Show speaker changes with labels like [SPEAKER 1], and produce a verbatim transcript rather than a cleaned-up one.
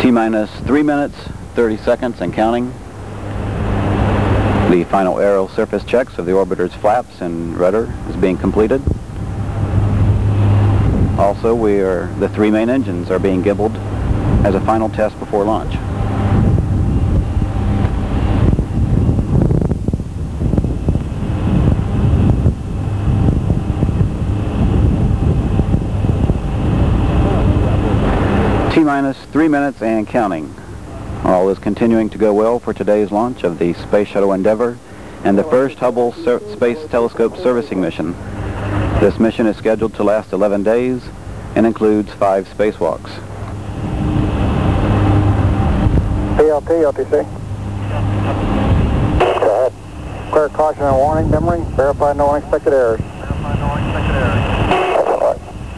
[SPEAKER 1] T-minus three minutes, thirty seconds and counting. The final aerial surface checks of the orbiter's flaps and rudder is being completed. Also, we are, the three main engines are being gimbaled as a final test before launch. T-minus three minutes and counting. All is continuing to go well for today's launch of the Space Shuttle Endeavour and the first Hubble Ser- Space Telescope servicing mission. This mission is scheduled to last eleven days and includes five spacewalks.
[SPEAKER 2] P L T, L T C. Go ahead. Clear caution and warning, dimmering. Verify no unexpected errors.